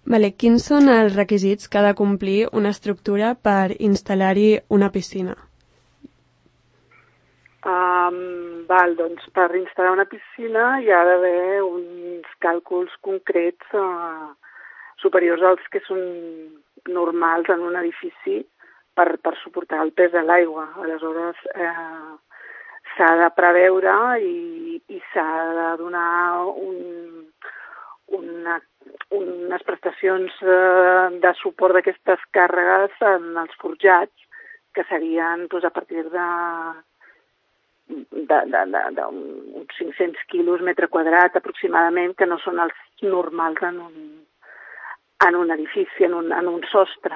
Vale, quins són els requisits que ha de complir una estructura per instal·lar-hi una piscina? Doncs per instal·lar una piscina hi ha d'haver uns càlculs concrets superiors als que són normals en un edifici per suportar el pes de l'aigua. Aleshores, s'ha de preveure i s'ha de donar unes prestacions de suport d'aquestes càrregues en els forjats, que serien a partir d'uns 500 quilos metre quadrat aproximadament, que no són els normals en un edifici, en un sostre.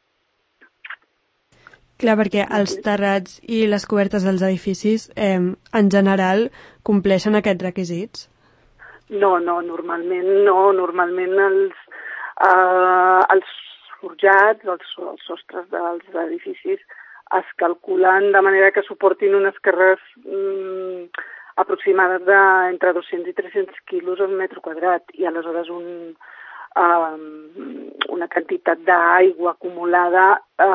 Clar, perquè els terrats i les cobertes dels edificis en general compleixen aquests requisits? No, normalment no. Normalment els forjats, els sostres dels edificis es calculen de manera que suportin unes càrregues aproximades d'entre 200 i 300 quilos al metre quadrat, i aleshores una quantitat d'aigua acumulada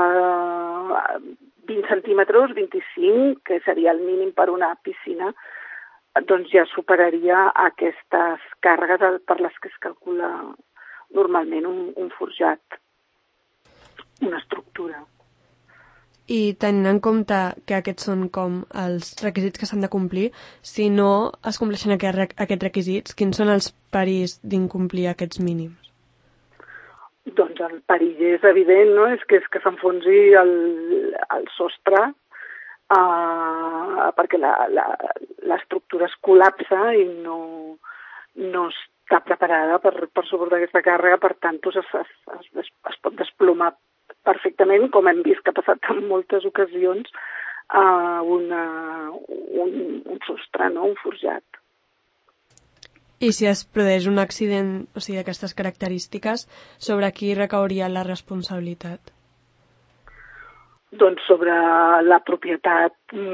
20 centímetres, 25, que seria el mínim per una piscina, doncs ja superaria aquestes càrregues per les que es calcula normalment un forjat, una estructura. I tenint en compte que aquests són com els requisits que s'han de complir, si no es compleixen aquests requisits, quins són els perills d'incomplir aquests mínims? Doncs el perill és evident, no? És que s'enfonsi el sostre, perquè l'estructura es col·lapsa i no està preparada per suportar aquesta càrrega, per tant es pot desplomar perfectament, com hem vist que ha passat en moltes ocasions, un sostre, no? Un forjat. I si es produeix un accident, o sigui, d'aquestes característiques, sobre qui recauria la responsabilitat? Doncs sobre la propietat,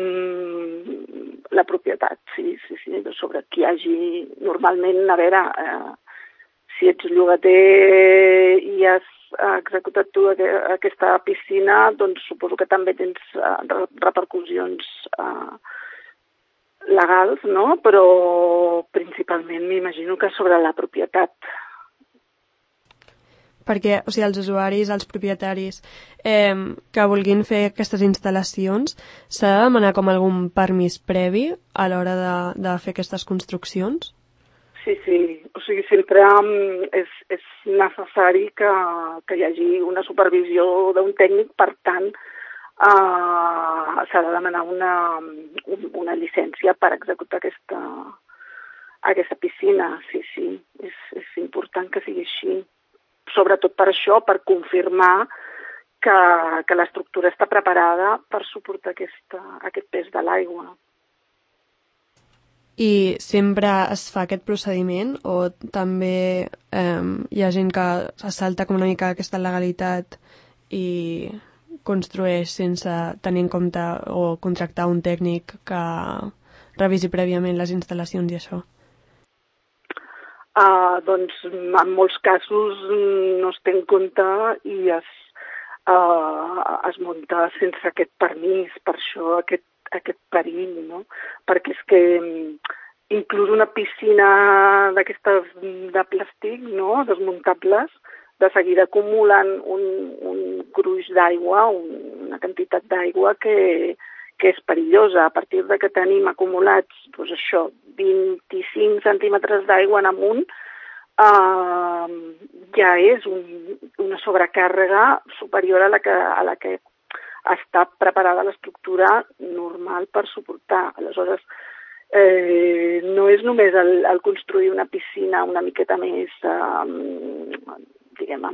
sí, sobre qui hagi... Normalment, a veure, si ets llogater i has executat tu aquesta piscina, doncs suposo que també tens repercussions legals, no? Però principalment m'imagino que sobre la propietat. Perquè, o sigui, els usuaris, els propietaris que vulguin fer aquestes instal·lacions, s'ha de demanar com algun permís previ a l'hora de fer aquestes construccions? Sí. O sigui, sempre és necessari que hi hagi una supervisió d'un tècnic, per tant, s'ha de demanar una llicència per executar aquesta piscina. Sí, és important que sigui així. Sobretot per això, per confirmar que l'estructura està preparada per suportar aquest pes de l'aigua. I sempre es fa aquest procediment o també hi ha gent que es salta com una mica aquesta legalitat i construeix sense tenir en compte o contractar un tècnic que revisi prèviament les instal·lacions i això? Doncs en molts casos no es té en compte i es munta sense aquest permís, per això aquest perill, no? Perquè és que inclús una piscina d'aquestes de plàstic, no?, desmuntables, de seguida acumulen un gruix d'aigua, una quantitat d'aigua que és perillosa. A partir de que tenim acumulats, doncs això, 25 centímetres d'aigua en amunt, ja és una sobrecàrrega superior a la que està preparada l'estructura normal per suportar. Aleshores, no és només el construir una piscina una miqueta més, diguem,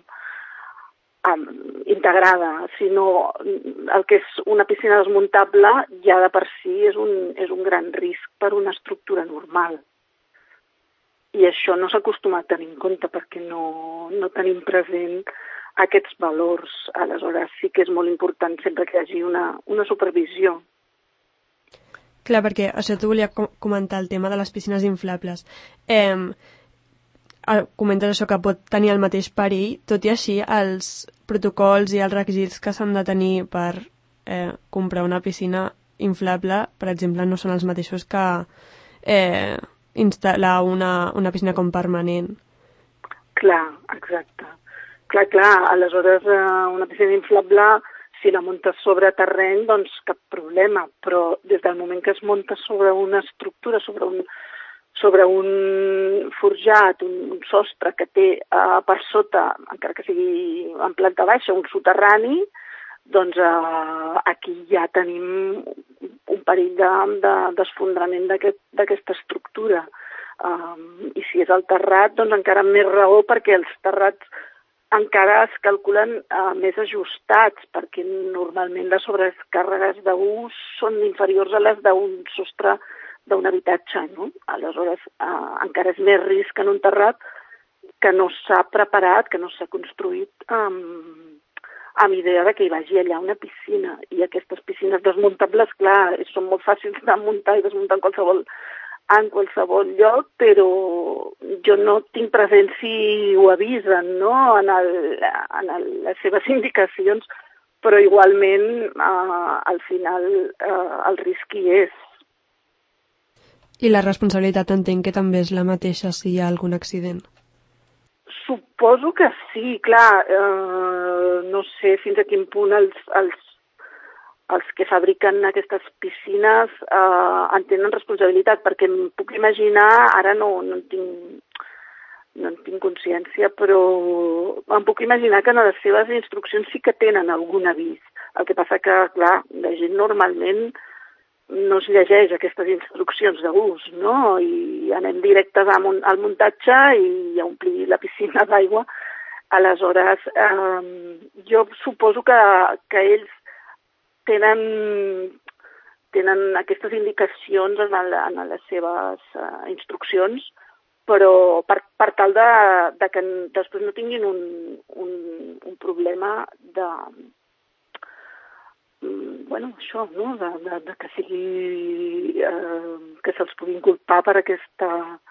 integrada, sinó el que és una piscina desmuntable ja de per si és un gran risc per una estructura normal. I això no s'acostuma a tenir en compte perquè no tenim present aquests valors. Aleshores sí que és molt important sempre que hi hagi una supervisió. Clar, perquè això t'ho volia comentar, el tema de les piscines inflables. comentes això que pot tenir el mateix perill, tot i així els protocols i els requisits que s'han de tenir per comprar una piscina inflable, per exemple, no són els mateixos que instal·lar una piscina com permanent. Clar, exacte. Clar, aleshores una piscina inflable, si la muntes sobre terreny, doncs cap problema, però des del moment que es munta sobre una estructura, sobre un forjat, un sostre que té per sota, encara que sigui en planta baixa, un soterrani, doncs aquí ja tenim un perill d'esfondrament d'aquesta estructura. I si és el terrat, doncs encara més raó, perquè els terrats encara es calculen més ajustats, perquè normalment les sobrecàrregues d'ús són inferiors a les d'un sostre d'un habitatge, no? Aleshores, encara és més risc en un terrat que no s'ha preparat, que no s'ha construït amb idea de que hi vagi allà una piscina. I aquestes piscines desmuntables, clar, són molt fàcils de muntar i desmuntar en qualsevol lloc, però jo no tinc present si ho avisen, no?, en les seves indicacions, però igualment al final el risc hi és. I la responsabilitat entenc que també és la mateixa si hi ha algun accident. Suposo que sí, clar, no sé fins a quin punt els que fabriquen aquestes piscines en tenen responsabilitat, perquè em puc imaginar, ara no en tinc consciència, però em puc imaginar que en les seves instruccions sí que tenen algun avís. El que passa que, clar, la gent normalment no es llegeix aquestes instruccions d'ús, no? I anem directes al muntatge i a omplir la piscina d'aigua. Aleshores, jo suposo que ells tenen aquestes indicacions en les seves instruccions, però per tal de que després no tinguin un problema això, no? De que sigui que se'ls pugui inculpar per aquest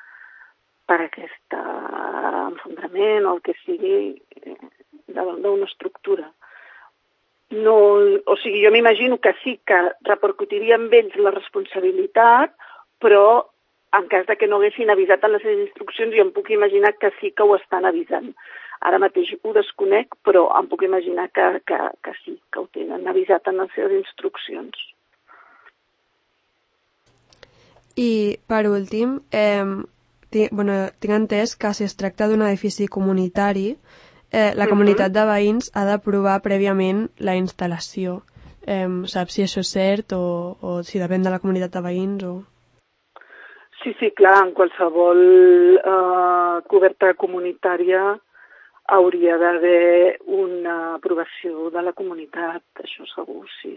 enfondament o el que sigui d'una estructura. No, o sigui, jo m'imagino que sí que repercutiria amb ells la responsabilitat, però en cas de que no haguessin avisat en les seves instruccions, jo em puc imaginar que sí que ho estan avisant. Ara mateix ho desconec, però em puc imaginar que sí, que ho tenen avisat en les seves instruccions. I, per últim, tinc entès que si es tracta d'un edifici comunitari, la comunitat de veïns ha d'aprovar prèviament la instal·lació. Saps si això és cert o si depèn de la comunitat de veïns o... Sí, clar, en qualsevol coberta comunitària hauria d'haver una aprovació de la comunitat, això segur, sí.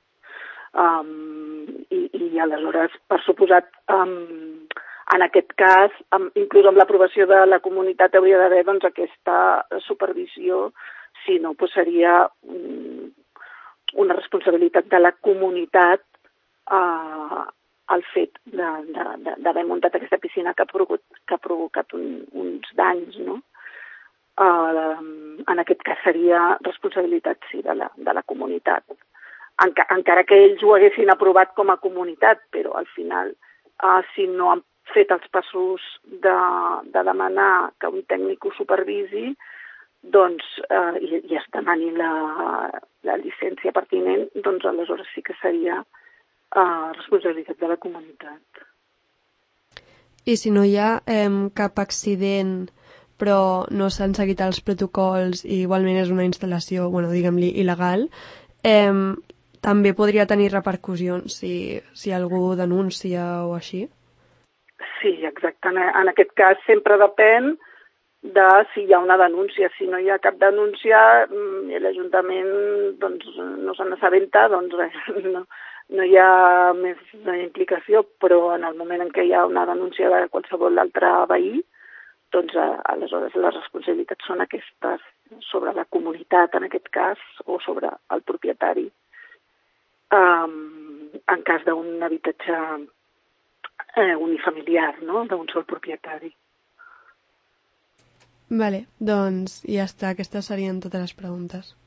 I aleshores, per suposat, en aquest cas, inclús amb l'aprovació de la comunitat hauria d'haver doncs, aquesta supervisió, si no, doncs seria una responsabilitat de la comunitat el fet d'haver muntat aquesta piscina que ha provocat uns danys, no? En aquest cas seria responsabilitat, sí, de la comunitat. Encara que ells ho haguessin aprovat com a comunitat, però al final, si no han fet els passos de demanar que un tècnic ho supervisi, doncs, i es demani la llicència pertinent, doncs aleshores sí que seria responsabilitat de la comunitat. I si no hi ha cap accident però no s'han seguit els protocols i igualment és una instal·lació, diguem-li, il·legal, també podria tenir repercussions si algú denuncia o així? Sí, exactament. En aquest cas sempre depèn de si hi ha una denúncia. Si no hi ha cap denúncia i l'Ajuntament no se n'assabenta, no hi ha més implicació, però en el moment en què hi ha una denúncia de qualsevol altre veí, doncs aleshores les responsabilitats són aquestes sobre la comunitat, en aquest cas, o sobre el propietari, en cas d'un habitatge unifamiliar, no?, d'un sol propietari. Vale, doncs ja està, aquestes serien totes les preguntes.